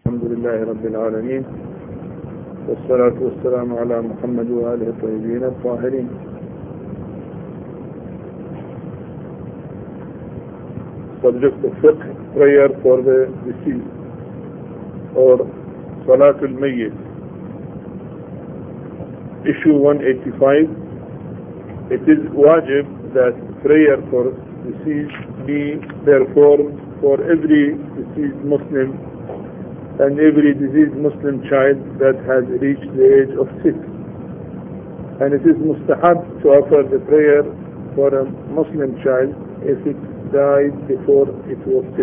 الحمد لله رب العالمين والصلاة والسلام على محمد وآله الطيبين الطاهرين. Subject of fiqh, prayer for the deceased or Salatul Mayyit. Issue 185. It is wajib that prayer for deceased be performed for every deceased Muslim and every deceased Muslim child that has reached the age of 6. And it is mustahab to offer the prayer for a Muslim child if it died before it was 6.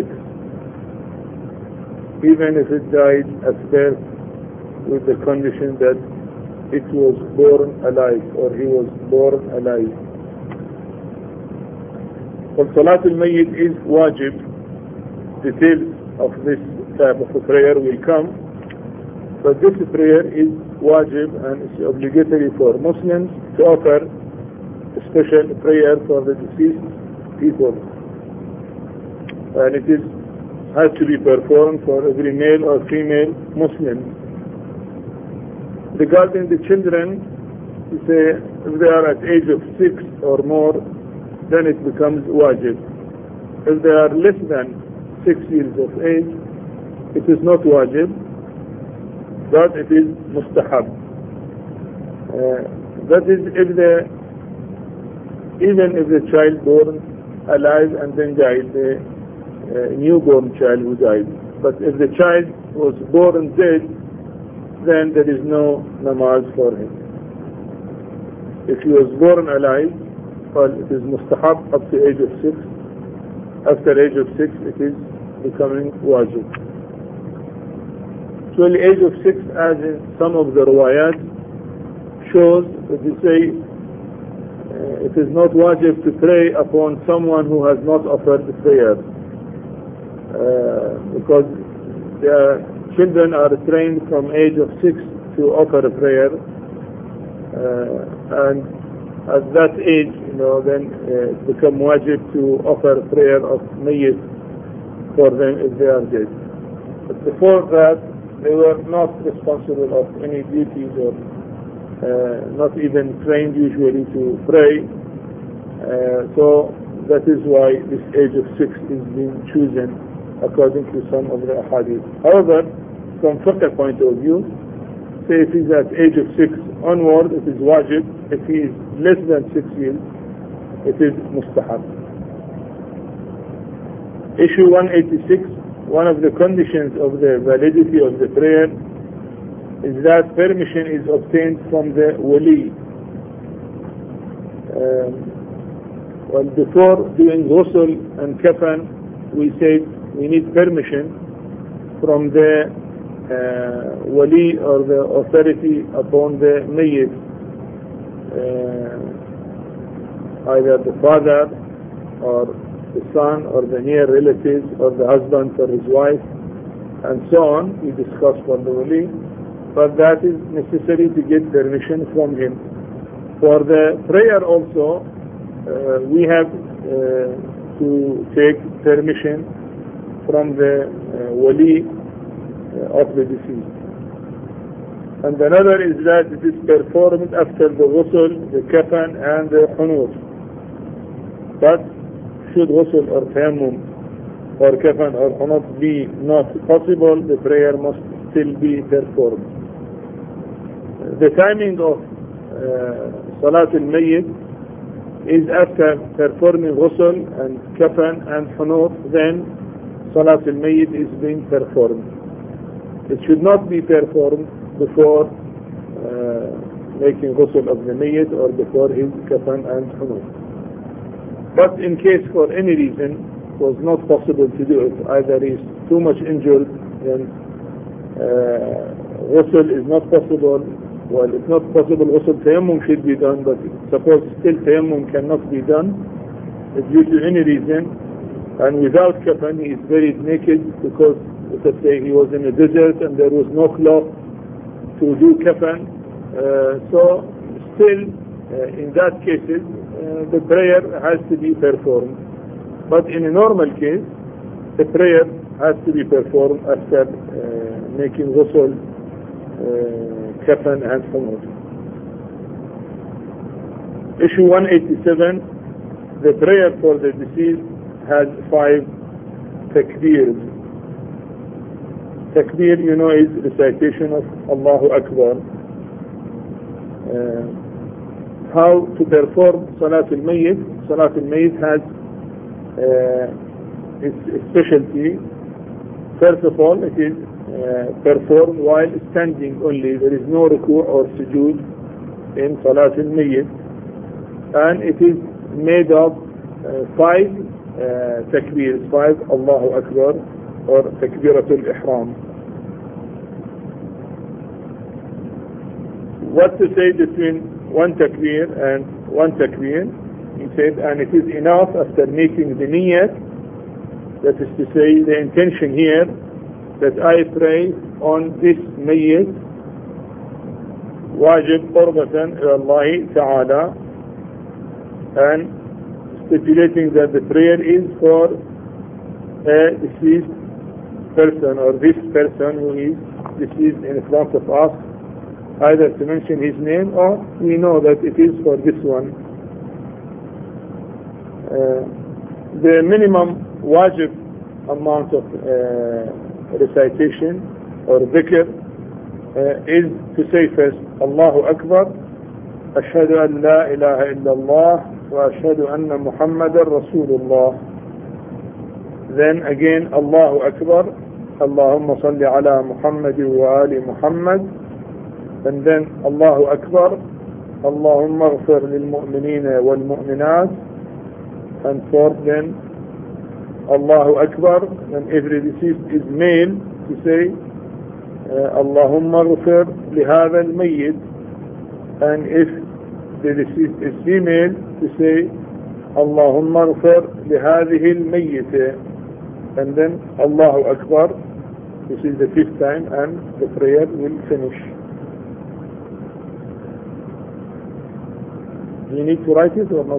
Even if it died at birth with the condition that it was born alive or he was born alive. For Salatul Mayyit is wajib. Details of this type of a prayer will come, but this prayer is wajib and it's obligatory for Muslims to offer a special prayer for the deceased people, and it has to be performed for every male or female Muslim. Regarding the children, we say if they are at age of 6 or more, then it becomes wajib. If they are less than 6 years of age, it is not wajib, but it is mustahab. That is even if the child born alive and then died, the newborn child who died. But if the child was born dead, then there is no namaz for him. If he was born alive, well, it is mustahab up to age of 6. After age of 6, it is becoming wajib. So the age of 6, as in some of the riwayat, shows that they say it is not wajib to pray upon someone who has not offered the prayer, because the children are trained from age of 6 to offer a prayer, and at that age, then it becomes wajib to offer a prayer of mayyit for them if they are dead. But before that, they were not responsible of any duties or not even trained usually to pray. So that is why this age of 6 is being chosen according to some of the ahadith. However, from fiqh point of view, say if he's at age of 6 onward, it is wajib. If he is less than 6 years, it is mustahab. Issue 186. One of the conditions of the validity of the prayer is that permission is obtained from the wali. Well, before doing ghusl and kafan, we said we need permission from the wali or the authority upon the mayyit, either the father or the son or the near relatives or the husband for his wife and so on. We discussed for the wali, but that is necessary to get permission from him. For the prayer also, we have to take permission from the wali of the deceased. And another is that it is performed after the ghusl, the kafan and the hunut. But should ghusl or tayammum or kafan or hunut be not possible, the prayer must still be performed. The timing of Salatul Mayyit is after performing ghusl and kafan and hunut, then Salatul Mayyit is being performed. It should not be performed before making ghusl of the mayyit or before his kafan and hunut. But in case for any reason it was not possible to do it, either he is too much injured, then ghusl is not possible. Well, it's not possible, ghusl tayammum should be done, but suppose still tayammum cannot be done due to any reason, and without kafan he is buried naked because, let's say, he was in a desert and there was no cloth to do kafan, so still in that cases the prayer has to be performed. But in a normal case, the prayer has to be performed after making ghusl, kafan and humud. Issue 187, the prayer for the deceased has 5 takbeers. Takbir, you know, is recitation of Allahu Akbar. How to perform Salat al-Mayyit? Salat al-Mayyit has its specialty. First of all, it is performed while standing only. There is no ruku' or sujood in Salat al-Mayyit. And it is made of 5 takbirs, 5 Allahu Akbar or takbiratul ihram. What to say between one takbir and one takbir? He said, and it is enough after making the niyyat, that is to say the intention here, that I pray on this mayyit, wajib qurbatan ila Allah ta'ala, and stipulating that the prayer is for a deceased person or this person who is deceased in front of us, either to mention his name or we know that it is for this one. The minimum wajib amount of recitation or dhikr is to say first Allahu Akbar, Ashhadu an la ilaha illallah wa ashhadu anna Muhammadan Rasulullah. Then again Allahu Akbar, Allahumma salli ala Muhammad wa ali Muhammad. And then Allahu Akbar, Allahumma ghfir lil mu'minina wal mu'minat. And fourth, then Allahu Akbar, and every deceased is male, to say Allahumma ghfir li hadha al mayyit. And if the deceased is female, to say Allahumma ghfir li hadhihi al mayyita. And then Allahu Akbar, this is the 5th time, and the prayer will finish. Do you need to write it or not?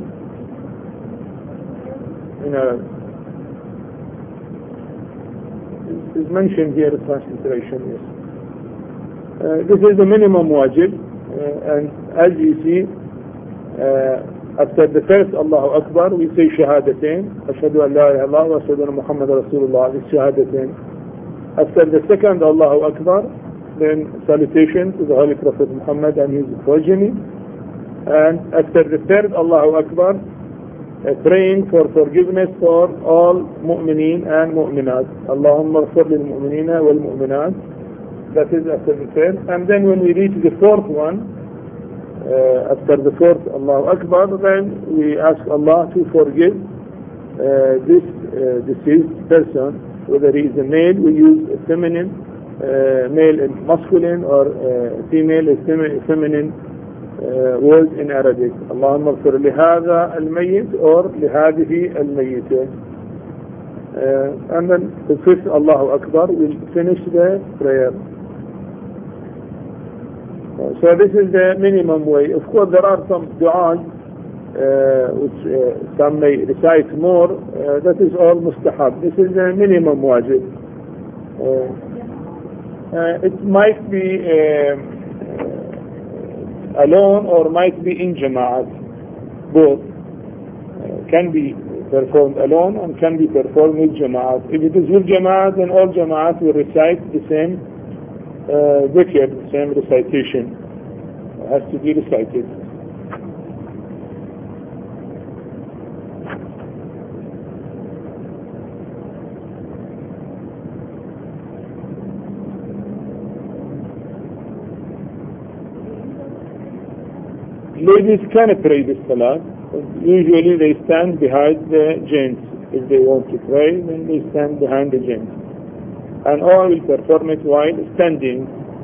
It's mentioned here, transliteration, yes. This is the minimum wajib, and as you see, after the first Allahu Akbar, we say shahadatain, ashhadu an la ilaha illallah wa ashhadu anna Muhammadan Rasulullah, this shahadatain. After the second Allahu Akbar, then salutation to the Holy Prophet Muhammad and his progeny. And after the third Allahu Akbar, praying for forgiveness for all mu'mineen and mu'minat. Allahumma ghfir lil mu'minina wal mu'minat. That is after the third. And then when we reach the 4th one, after the 4th Allahu Akbar, then we ask Allah to forgive this deceased person. Whether he is a male, we use a feminine, male and masculine, or female and feminine word in Arabic. Allahumma ghfir li hadha al-mayyit or li hadhihi al-mayyita. And then the 5th Allahu Akbar will finish the prayer. So this is the minimum way. Of course there are some du'as which some may recite more. That is all mustahab. This is the minimum wajib. It might be alone or might be in jama'at. Both can be performed alone and can be performed with jama'at. If it is with jama'at, then all jama'at will recite the same dhikr, the same recitation. It has to be recited. Ladies can pray this salah. Usually they stand behind the gents. If they want to pray, then they stand behind the gents. And all will perform it while standing.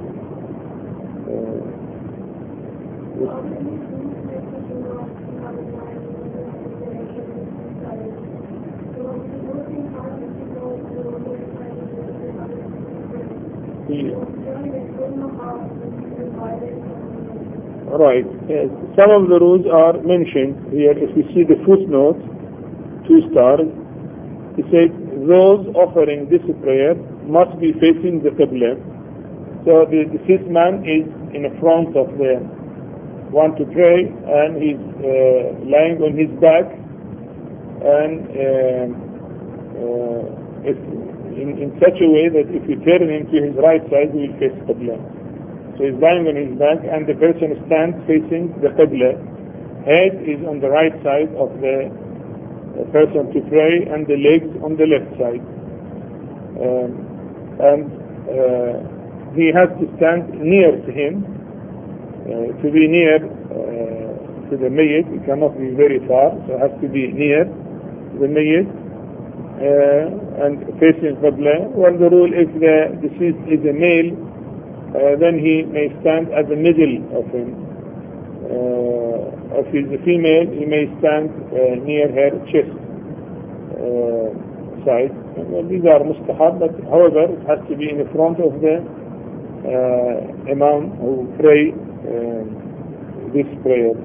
Right. Yes. Some of the rules are mentioned here. If you see the footnote, 2 stars, it says those offering this prayer must be facing the Qibla. So the deceased man is in front of the one to pray, and he's lying on his back, and in such a way that if you turn him to his right side, he will face Qibla. So he's lying on his back, and the person stands facing the Qibla. Head is on the right side of the person to pray, and the legs on the left side. He has to stand near to him. To be near to the mayyit, it cannot be very far, so it has to be near the mayyit and facing Qibla. Well, the rule, if the deceased is a male, then he may stand at the middle of him. If he's a female, he may stand near her chest side. Well, these are mustahab, but however, it has to be in the front of the Imam who pray this prayer.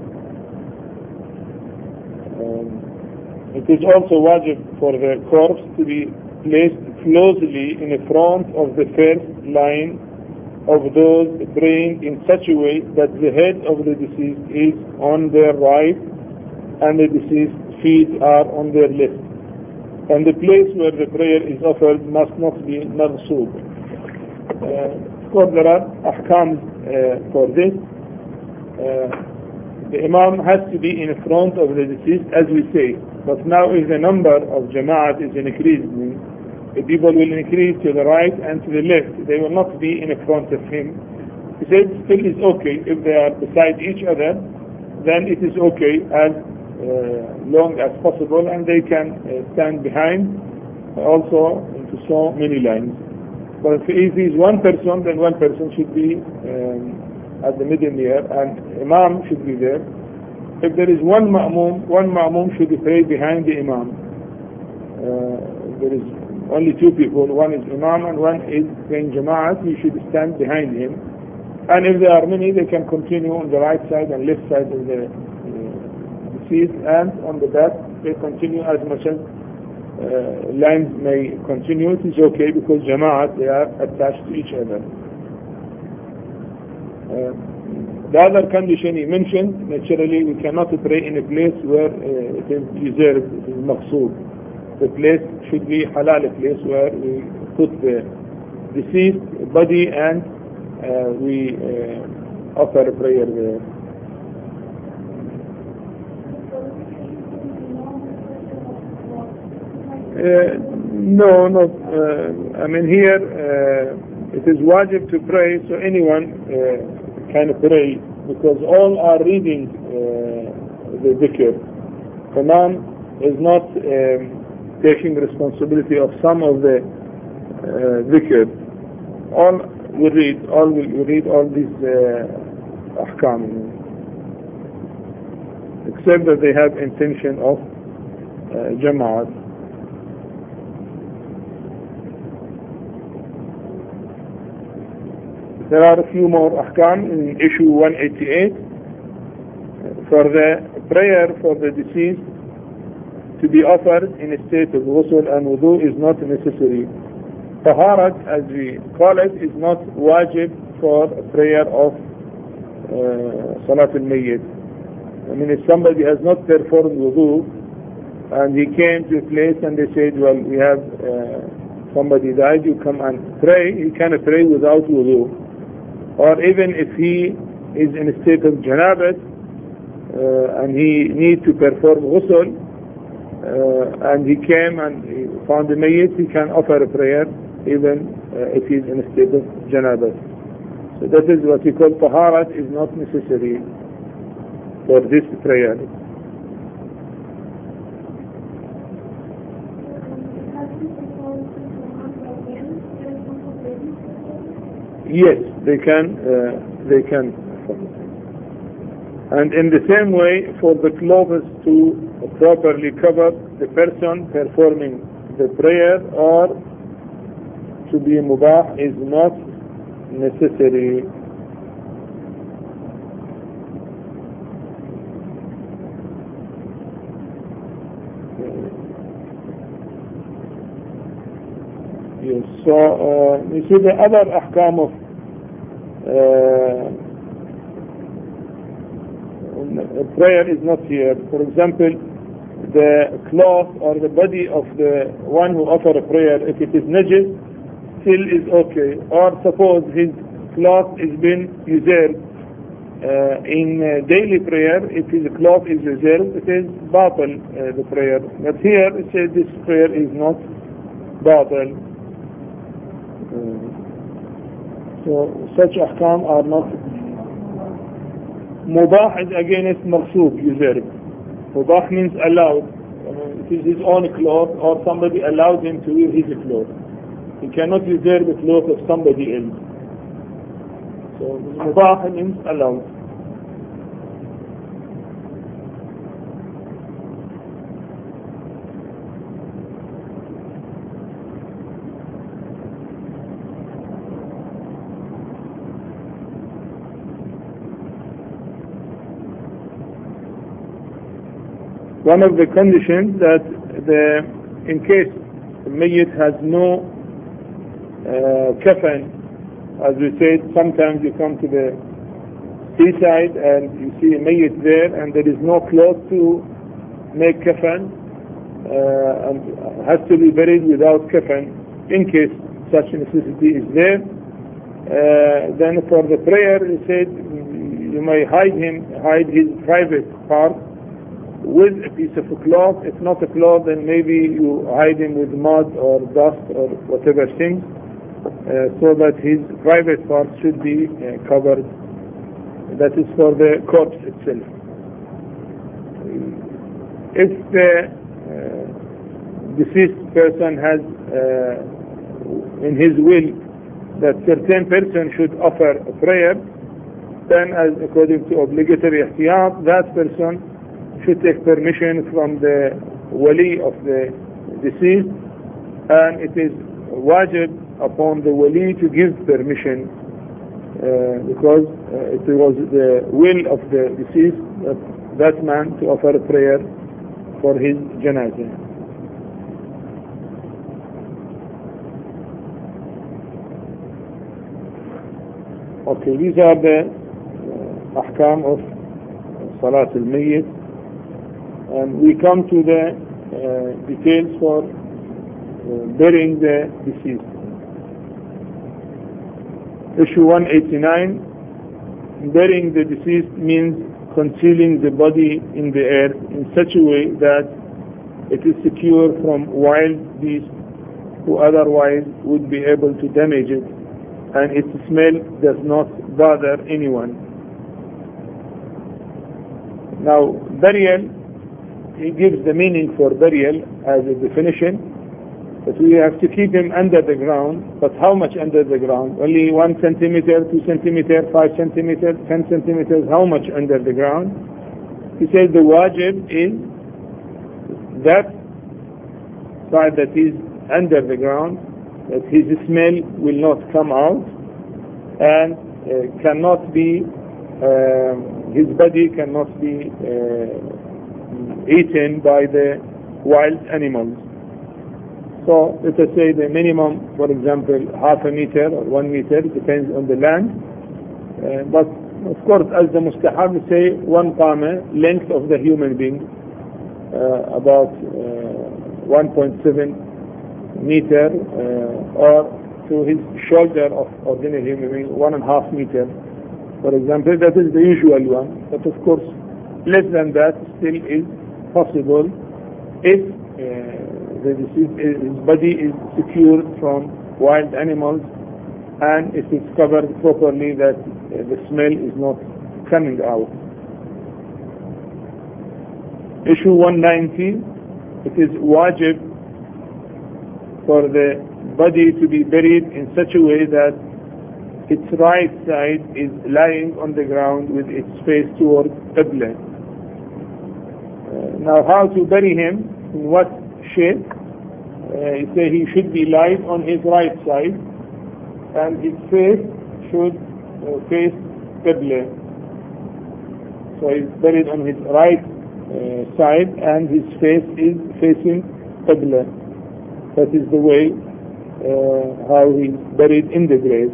It is also wajib for the corpse to be placed closely in the front of the first line of those praying in such a way that the head of the deceased is on their right and the deceased feet are on their left. And the place where the prayer is offered must not be maghsoob. Of course, there are ahkams for this. The Imam has to be in front of the deceased, as we say. But now if the number of Jama'at is increasing, the people will increase to the right and to the left. They will not be in front of him. He said still is okay. If they are beside each other, then it is okay as long as possible, and they can stand behind also into so many lines. But if he is one person, then one person should be at the middle here, and Imam should be there. If there is one ma'mum should pray behind the Imam. There is only two people, one is Imam and one is praying Jama'at, he should stand behind him. And if there are many, they can continue on the right side and left side of the deceased, and on the back they continue as much as lines may continue. It is okay because Jama'at, they are attached to each other. The other condition he mentioned, naturally we cannot pray in a place where it is reserved, it is maqsood. The place should be halal, a place where we put the deceased body and we offer a prayer there. No, not. I mean here it is wajib to pray, so anyone can pray because all are reading the dhikr. Imam is not taking responsibility of some of the dhikr. All will read all these ahkam, except that they have intention of jama'at. There are a few more ahkam in issue 188. For the prayer for the deceased to be offered in a state of ghusl and wudu is not necessary. Taharat, as we call it, is not wajib for a prayer of Salat al-Mayyit. I mean, if somebody has not performed wudu and he came to a place and they said, well, we have somebody died, you come and pray, he can pray without wudu. Or even if he is in a state of janabat and he needs to perform ghusl and he came and he found the mayyit, he can offer a prayer even if he is in a state of janabat. So that is what we call taharat is not necessary for this prayer. Yes, they can. And in the same way, for the clothes to properly cover the person performing the prayer or to be mubah is not necessary. Yes, So you see the other ahkam of prayer is not here. For example, the cloth or the body of the one who offers a prayer, if it is najis, still is okay. Or suppose his cloth is been usurped in daily prayer, if his cloth is usurped, it is batil, the prayer. But here it says this prayer is not batil. So such ahkam are not. Mubah is against maghsub, usurp. Mubah means allowed. It is his own cloth or somebody allows him to wear his cloth. He cannot usurp the cloth of somebody else. So mubah means allowed. One of the conditions that in case the mayyit has no kafan, as we said, sometimes you come to the seaside and you see a mayyit there and there is no cloth to make kafan, and has to be buried without kafan. In case such necessity is there, then for the prayer he said you may hide his private part with a piece of a cloth. If not a cloth, then maybe you hide him with mud or dust or whatever thing, so that his private parts should be covered. That is for the corpse itself. If the deceased person has in his will that certain person should offer a prayer, then as according to obligatory ihtiyat, that person should take permission from the wali of the deceased, and it is wajib upon the wali to give permission, because it was the will of the deceased that man to offer a prayer for his janazah. Okay, these are the ahkam of Salat al-Mayyit. And we come to the details for burying the deceased. Issue 189, burying the deceased means concealing the body in the earth in such a way that it is secure from wild beasts who otherwise would be able to damage it, and its smell does not bother anyone. Now, burial, he gives the meaning for burial as a definition, that we have to keep him under the ground. But how much under the ground? Only 1 centimeter, 2 centimeter, 5 centimeters, 10 centimeters? How much under the ground? He says the wajib is that side that is under the ground, that his smell will not come out, and cannot be, his body cannot be eaten by the wild animals. So let us say the minimum, for example, half a meter or 1 meter, depends on the land. But of course, as the mustahab say, 1 qama, length of the human being, about 1.7 meter, or to his shoulder of ordinary human being, 1.5 meter, for example. That is the usual one. But of course, less than that still is possible if the deceased, his body is secured from wild animals, and if it's covered properly, that the smell is not coming out. Issue 190, it is wajib for the body to be buried in such a way that its right side is lying on the ground with its face towards Qibla. Now, how to bury him? In what shape? He say he should be lying on his right side, and his face should face Qibla. So he's buried on his right side, and his face is facing Qibla. That is the way how he's buried in the grave.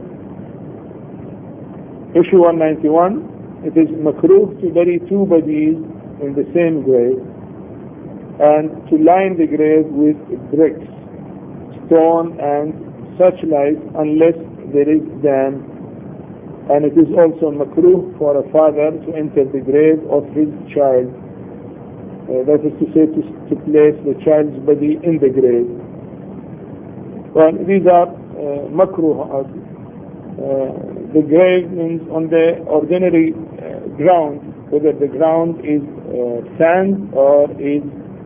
Issue 191, it is makruh to bury two bodies in the same grave and to line the grave with bricks, stone and such like unless there is dam. And it is also makruh for a father to enter the grave of his child. That is to say, to place the child's body in the grave. Well, these are makruh. The grave means on the ordinary ground, whether the ground is sand or is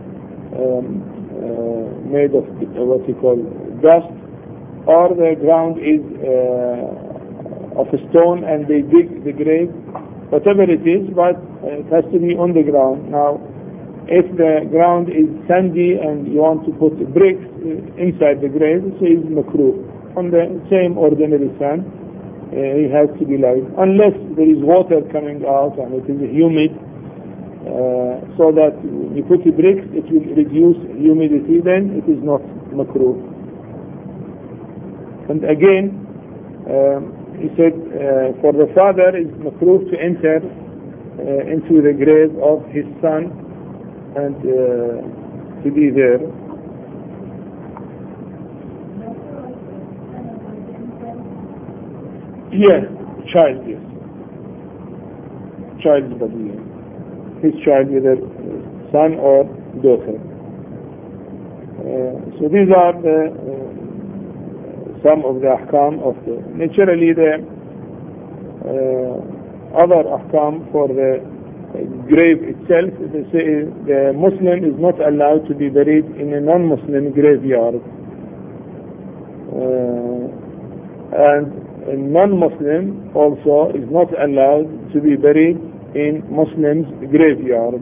made of what you call dust, or the ground is of a stone and they dig the grave, whatever it is, but it has to be on the ground. Now, if the ground is sandy and you want to put bricks inside the grave, so it's makruh. On the same ordinary sand, it has to be light, unless there is water coming out and it is humid, so that when you put the bricks, it will reduce humidity, then it is not makruh. And again, he said, for the father, it's makruh to enter into the grave of his son and to be there. Yes, child, yes. Child's body, yes. His child, whether son or daughter. So these are some of the ahkam of the... Naturally, the other ahkam for the grave itself, they say the Muslim is not allowed to be buried in a non-Muslim graveyard. And a non-Muslim also is not allowed to be buried in Muslims' graveyard.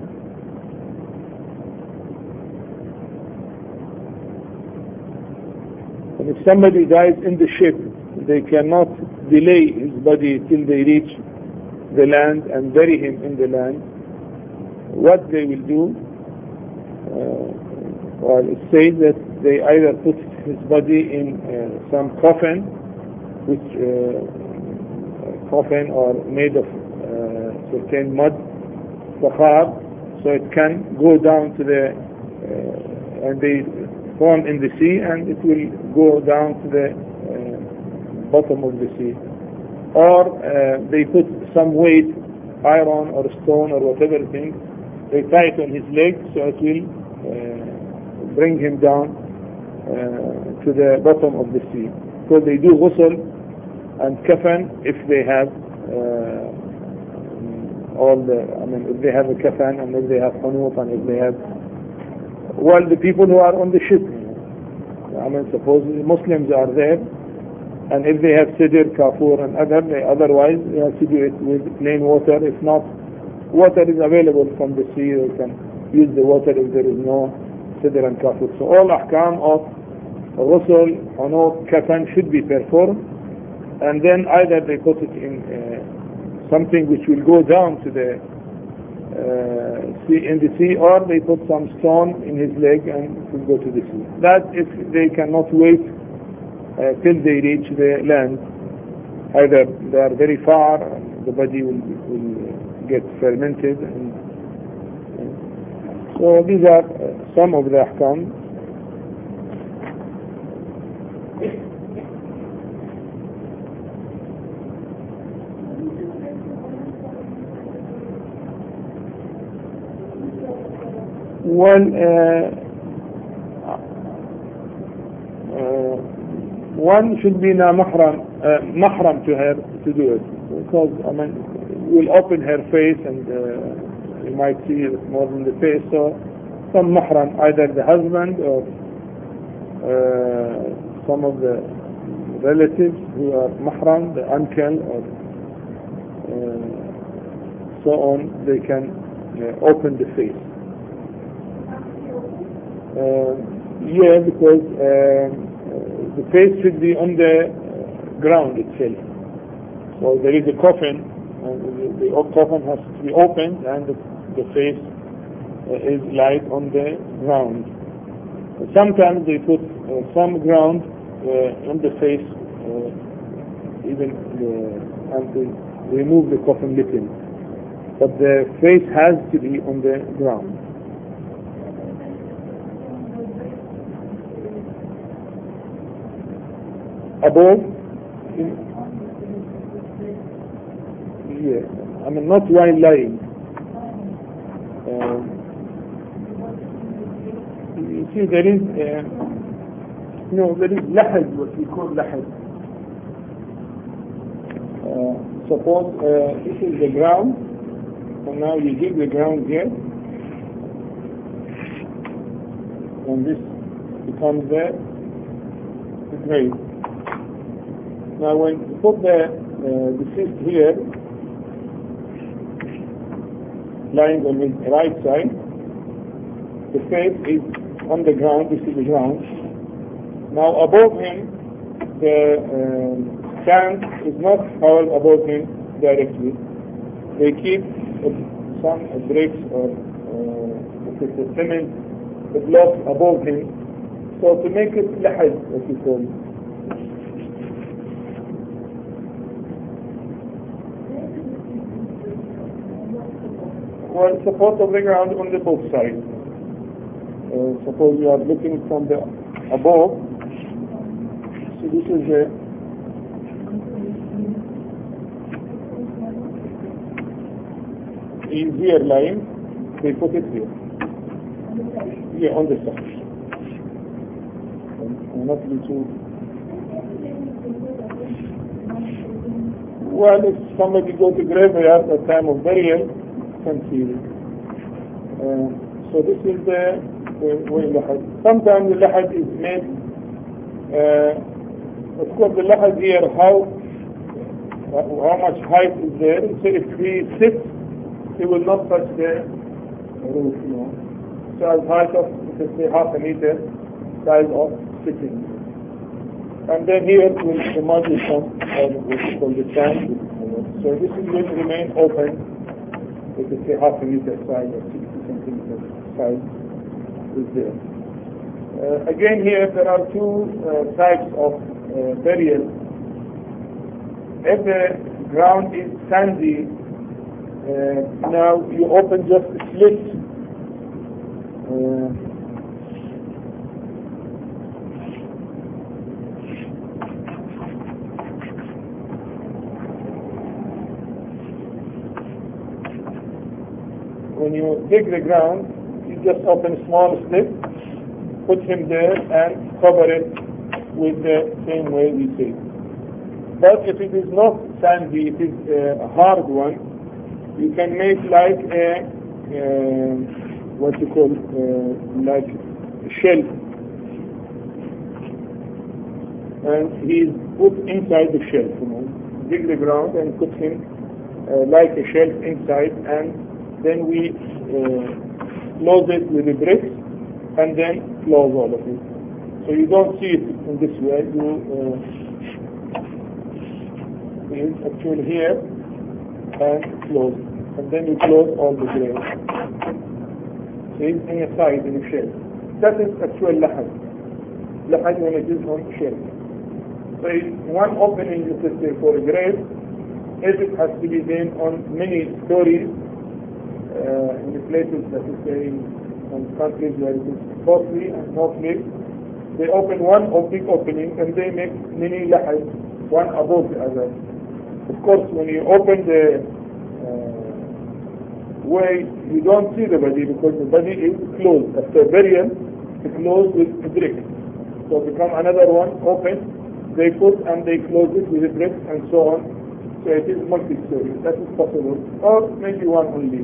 And if somebody dies in the ship, they cannot delay his body till they reach the land and bury him in the land. What they will do, well, it says that they either put his body in some coffin, which coffin or made of certain mud, fakhar, so it can go down to the and they form in the sea and it will go down to the bottom of the sea. Or they put some weight, iron or stone or whatever thing, they tie it on his leg so it will bring him down to the bottom of the sea. So they do ghusl and kafan if they have if they have a kafan and if they have qunut and if they have, well, the people who are on the ship, suppose Muslims are there and if they have sidr, kafur and otherwise they have to do it with plain water. If not, water is available from the sea, they can use the water if there is no sidr and kafur. So all ahkam of ghusl, qunut, kafan should be performed, and then either they put it in something which will go down to the sea, in the sea, or they put some stone in his leg and it will go to the sea. That if they cannot wait till they reach the land, either they are very far and the body will get fermented. So these are some of the ahkam. Well, one should be mahram to her to do it, because will open her face and you might see it more than the face. So some mahram, either the husband or some of the relatives who are mahram, the uncle or so on, they can open the face. Yeah, because the face should be on the ground itself. So there is a coffin, and the coffin has to be opened, and the face is light on the ground. Sometimes they put some ground on the face, even and to remove the coffin little. But the face has to be on the ground. Above, I mean not while lying. You see, there is lahad, what we call lahad. Suppose this is the ground, and now you dig the ground here, and this becomes the grave. Now when you put the deceased here, lying on his right side, the face is on the ground, this is the ground. Now above him, the sand is not all above him directly. They keep some bricks or cement, the block above him, so to make it lahad, as you call it. Well, support of the ground on the both sides. Suppose you are looking from the above. So this is the is here lying. They put it here. Here on the side. And not be too. Well, if somebody go to graveyard at time of burial, can see it. So this is the way lahad. Sometimes the lahad is made. Of course, the lahad here, how much height is there? So if he sits, he will not touch the roof. So as height of, let's say, half a meter, size of sitting. And then here the mud will come, or what we call the sand. So this is going to remain open. We could say half a meter size or 60 centimeter size is there. Again here there are two types of burial. If the ground is sandy, now you open just a slit. When you dig the ground, you just open a small slit, put him there and cover it with the same way we say. But if it is not sandy, it is a hard one, you can make like a, what you call, like a shelf. And he is put inside the shelf, dig the ground and put him like a shelf inside, and then we close it with the bricks and then close all of it. So you don't see it in this way. You actually here and close, and then you close all the graves. So it's in a side, in a shelf. That is actual lahad. Lahad when it is on shelf. So one opening, you could say, for a grave, if it has to be then on many stories, in the places that is say in countries where it is costly and no place, they open one big opening and they make many lahad, one above the other. Of course, when you open the way, you don't see the body because the body is closed. After burial, it's closed with a brick. So become another one open, they put and they close it with a brick and so on. So it is multi-story. That is possible. Or maybe one only.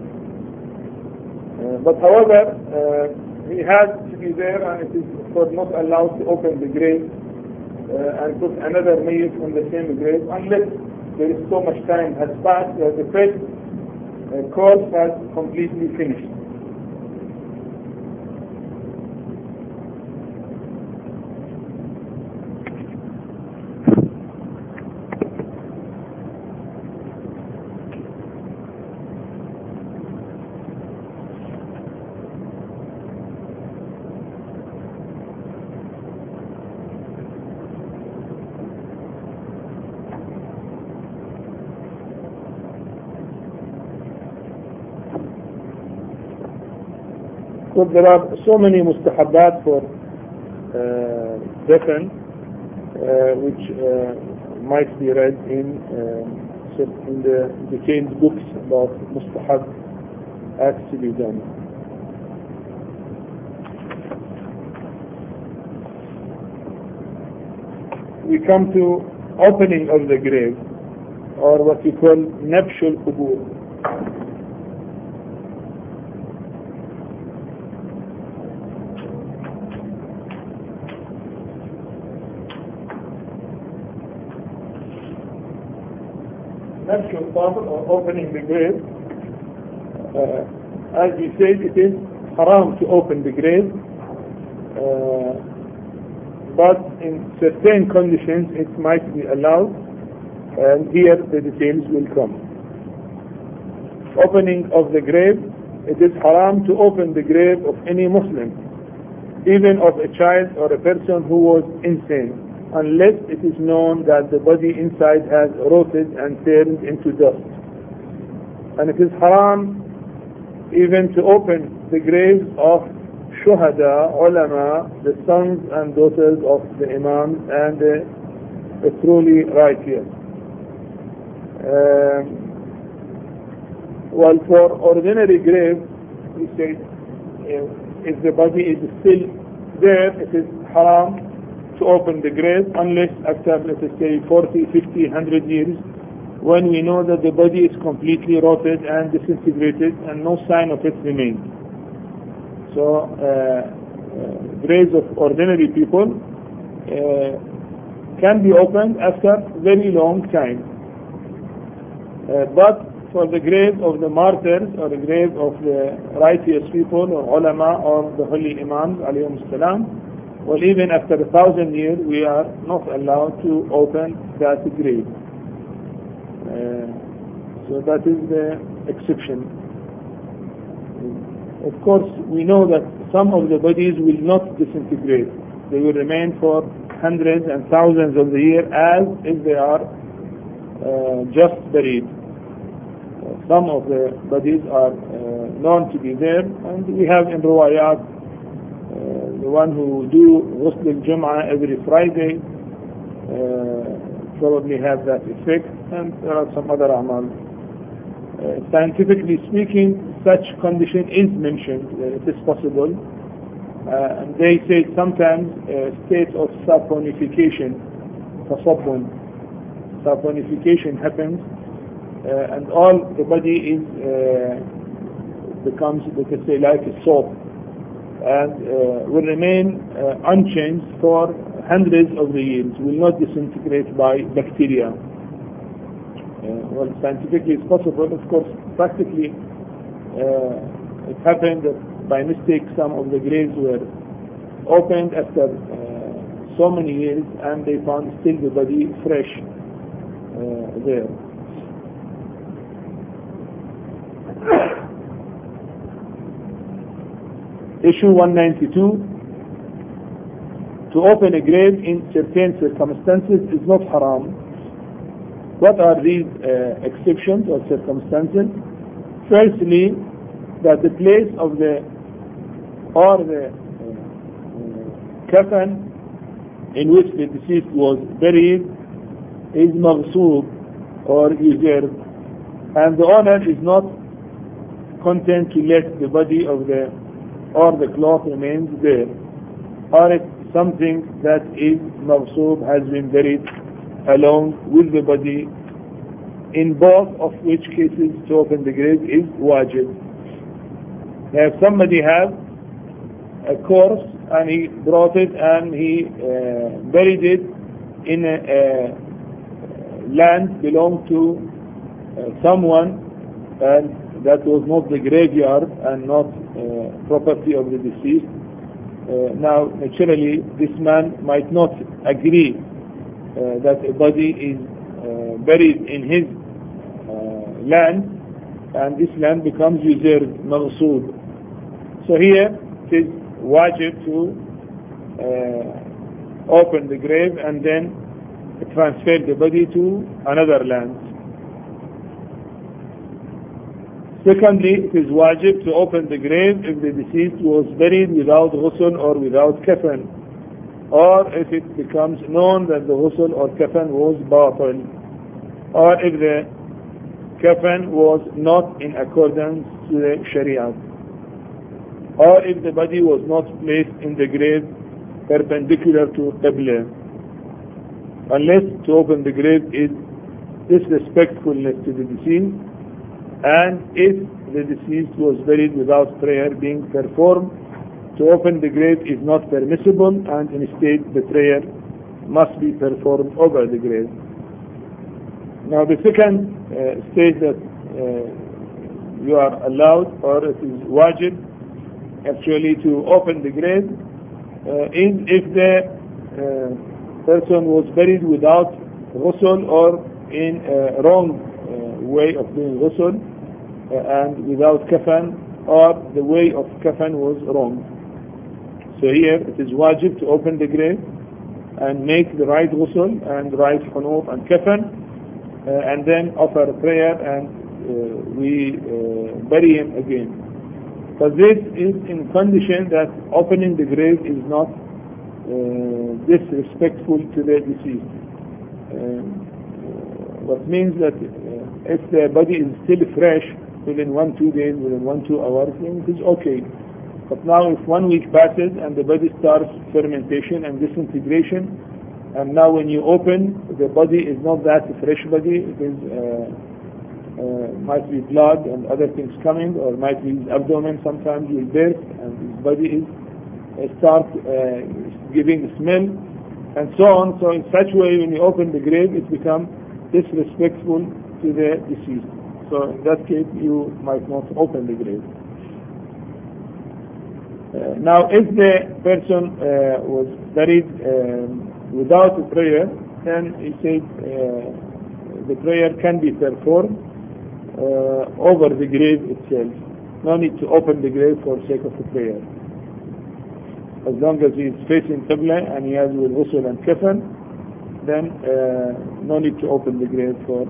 But however, he has to be there, and it is of course not allowed to open the grave and put another mayyit on the same grave unless there is so much time has passed that the first course has completely finished. So there are so many mustahabbat for defin, which might be read in the detailed books about mustahab acts to be done. We come to opening of the grave, or what we call nabshul qubur. Nabshul qubur, or opening the grave, as we said, it is haram to open the grave, but in certain conditions it might be allowed, and here the details will come. Opening of the grave, it is haram to open the grave of any Muslim, even of a child or a person who was insane, unless it is known that the body inside has rotted and turned into dust. And it is haram even to open the graves of shuhada, ulama, the sons and daughters of the imams and the truly righteous. Well, for ordinary grave, we say if the body is still there, it is haram to open the grave unless after, let us say, 40, 50, 100 years, when we know that the body is completely rotted and disintegrated and no sign of it remains. So, graves of ordinary people can be opened after very long time. But for the grave of the martyrs, or the grave of the righteous people, or ulama, or the holy imams, alayhim salam, well, even after 1,000 years, we are not allowed to open that grave. So that is the exception. Of course, we know that some of the bodies will not disintegrate. They will remain for hundreds and thousands of the years as if they are just buried. Some of the bodies are known to be there, and we have in riwayat the one who do ghusl al-Jum'ah every Friday probably have that effect, and there are some other amal. Scientifically speaking, such condition is mentioned. It is possible. And they say sometimes a state of saponification, saponification happens, and all the body is becomes, let us say, like a soap, and will remain unchanged for hundreds of the years, will not disintegrate by bacteria. Well, scientifically it's possible. Of course, practically it happened that by mistake some of the graves were opened after so many years, and they found still the body fresh there. Issue 192. To open a grave in certain circumstances is not haram. What are these exceptions or circumstances? Firstly, that the place of the coffin in which the deceased was buried is maghsoob or usurped, and the owner is not content to let the body of the cloth remains there, or it's something that is maghsoob, has been buried along with the body, in both of which cases to open the grave is wajib. Now, if somebody has a corpse and he brought it and he buried it in a land belonged to someone, and that was not the graveyard and not property of the deceased, now naturally this man might not agree that a body is buried in his land, and this land becomes usurped, maghsoob. So here it is wajib to open the grave and then transfer the body to another land. Secondly, it is wajib to open the grave if the deceased was buried without ghusl or without kafan, or if it becomes known that the ghusl or kafan was batil, or if the kafan was not in accordance to the Sharia, or if the body was not placed in the grave perpendicular to Qibla, unless to open the grave is disrespectfulness to the deceased, and if the deceased was buried without prayer being performed, to open the grave is not permissible, and instead the prayer must be performed over the grave. Now the second stage that you are allowed, or it is wajib actually to open the grave, is if the person was buried without ghusl or in a wrong way of doing ghusl, and without kafan, or the way of kafan was wrong. So here it is wajib to open the grave and make the right ghusl and right hunut and kafan, and then offer prayer, and we bury him again. But this is in condition that opening the grave is not disrespectful to the deceased. What means that if the body is still fresh, within 1-2 days, within 1-2 hours, then it is okay. But now if 1 week passes and the body starts fermentation and disintegration, and now when you open, the body is not that fresh body, it is might be blood and other things coming, or might be his abdomen sometimes will burst, and his body is start giving smell, and so on. So in such way, when you open the grave, it becomes disrespectful to the deceased. So in that case, you might not open the grave. Now, if the person was buried without a prayer, then he said the prayer can be performed over the grave itself. No need to open the grave for sake of the prayer. As long as he is facing Qibla and he has with ghusl and kafan, then no need to open the grave for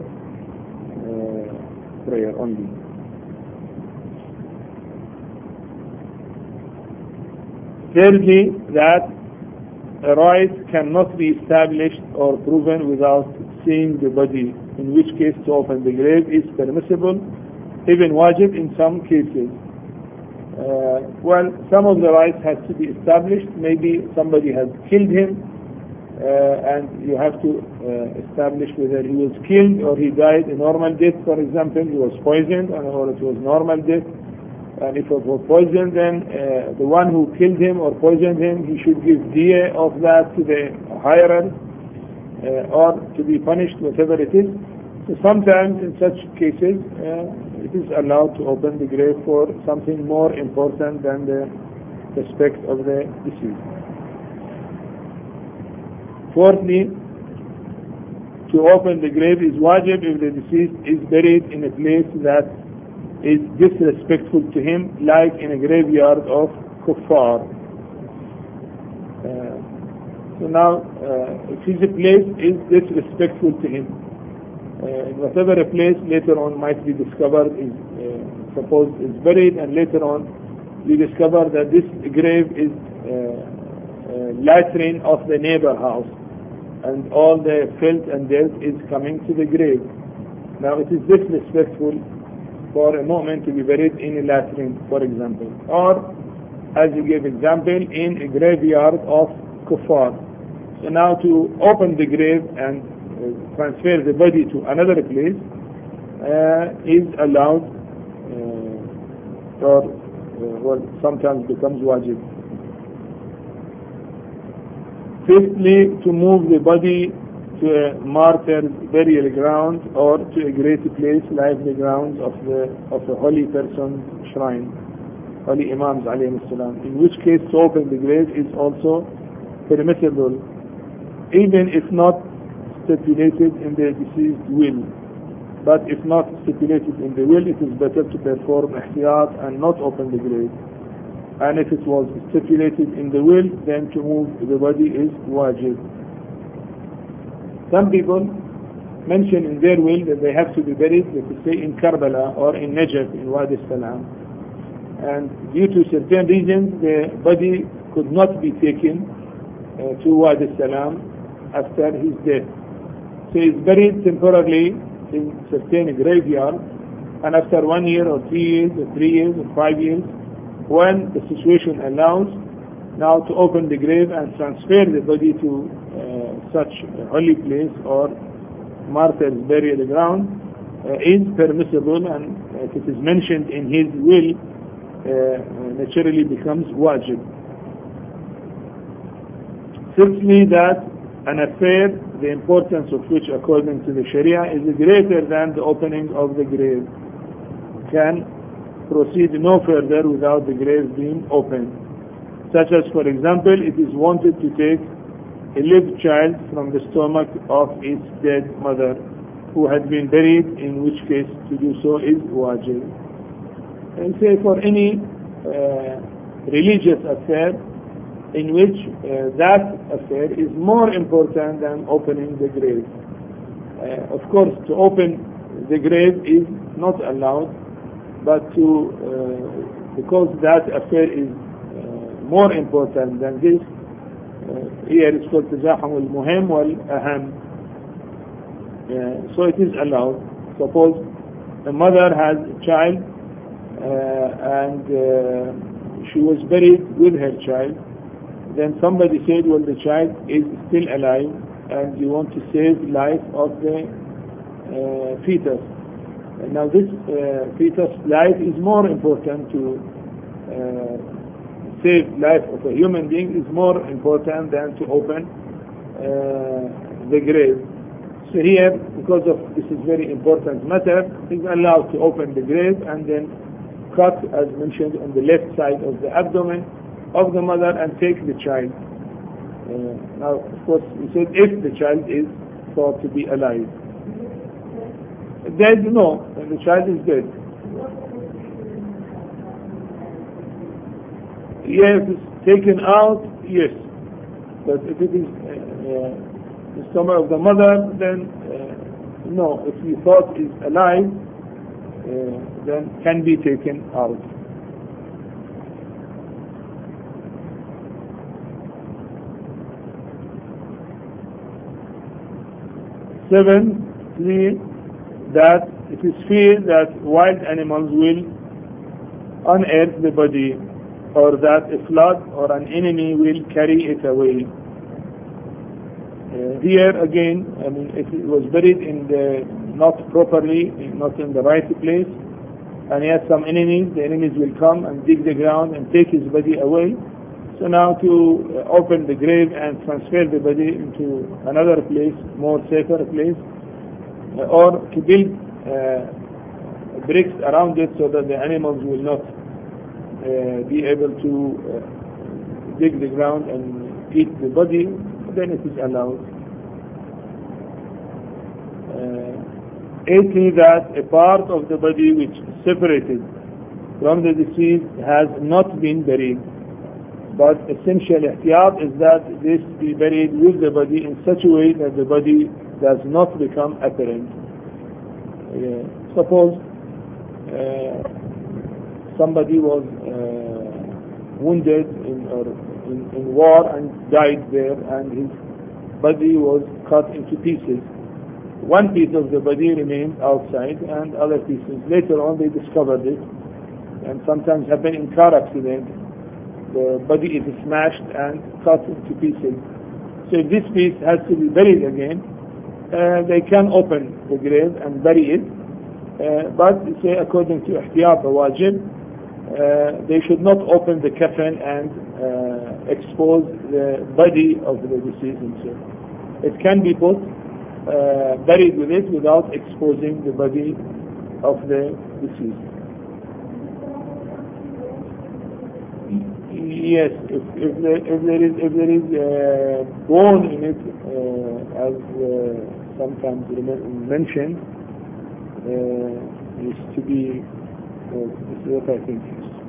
prayer only. Thirdly, that a right cannot be established or proven without seeing the body, in which case to open the grave is permissible, even wajib in some cases. Well, some of the rights has to be established. Maybe somebody has killed him, and you have to establish whether he was killed or he died a normal death. For example, he was poisoned, or it was normal death. And if it was poisoned, then the one who killed him or poisoned him, he should give diya of that to the hirer, or to be punished, whatever it is. So sometimes in such cases, it is allowed to open the grave for something more important than the respect of the deceased. Fourthly, to open the grave is wajib if the deceased is buried in a place that is disrespectful to him, like in a graveyard of kuffar. So now, if his place is disrespectful to him, whatever a place later on might be discovered is supposed is buried, and later on we discover that this grave is latrine of the neighbor house, and all the filth and dirt is coming to the grave. Now it is disrespectful for a moment to be buried in a latrine, for example, or as you gave example, in a graveyard of kuffar. So now to open the grave and transfer the body to another place is allowed, or well, sometimes becomes wajib. Fifthly, to move the body to a martyr's burial ground or to a great place like the grounds of a holy person's shrine, holy imams alayhim salam, in which case to open the grave is also permissible, even if not stipulated in the deceased will. But if not stipulated in the will, it is better to perform ihtiyat and not open the grave. And if it was stipulated in the will, then to move the body is wajib. Some people mention in their will that they have to be buried, let us say, in Karbala or in Najaf, in Wadi Salam. And due to certain reasons, the body could not be taken to Wadi Salam after his death. So he's buried temporarily in certain graveyard, and after 1 year or 3 years or 3 years or 5 years, when the situation allows, now to open the grave and transfer the body to such a holy place or martyr's burial ground is permissible, and if it is mentioned in his will, naturally becomes wajib. Sixthly, that an affair, the importance of which according to the Sharia is greater than the opening of the grave, can proceed no further without the grave being opened. Such as, for example, it is wanted to take a live child from the stomach of its dead mother who had been buried, in which case to do so is wajib. And say for any religious affair in which that affair is more important than opening the grave. Of course, to open the grave is not allowed, but because that affair is more important than this, here it's called تزاحم المهم والأهم. So it is allowed. Suppose a mother has a child and she was buried with her child. Then somebody said, well, the child is still alive and you want to save life of the fetus. And now this fetus life is more important to save life of a human being is more important than to open the grave. So here, because of this is very important matter, it is allowed to open the grave and then cut, as mentioned, on the left side of the abdomen of the mother and take the child. Now, of course, we said if the child is thought to be alive. Dead, no, the child is dead. Yes, it's taken out, yes. But if it is the stomach of the mother, then no. If you thought is alive, then can be taken out. Seventhly, that it is feared that wild animals will unearth the body, or that a flood or an enemy will carry it away. Here again, I mean, if it was buried in the not properly, not in the right place, and he has some enemies, the enemies will come and dig the ground and take his body away. So now to open the grave and transfer the body into another place, more safer place, or to build bricks around it so that the animals will not be able to dig the ground and eat the body, then it is allowed. Eighthly, that a part of the body which is separated from the deceased has not been buried, but essential ihtiyat is that this be buried with the body in such a way that the body does not become apparent. Suppose somebody was wounded in war and died there, and his body was cut into pieces. One piece of the body remained outside, and other pieces later on they discovered it, and sometimes happen in car accident. The body is smashed and cut into pieces. So if this piece has to be buried again, they can open the grave and bury it, but say according to ihtiyat wajib, they should not open the coffin and expose the body of the deceased himself. It can be put buried with it without exposing the body of the deceased. Yes, if there is bone in it, as sometimes mentioned, is to be. This is what I think.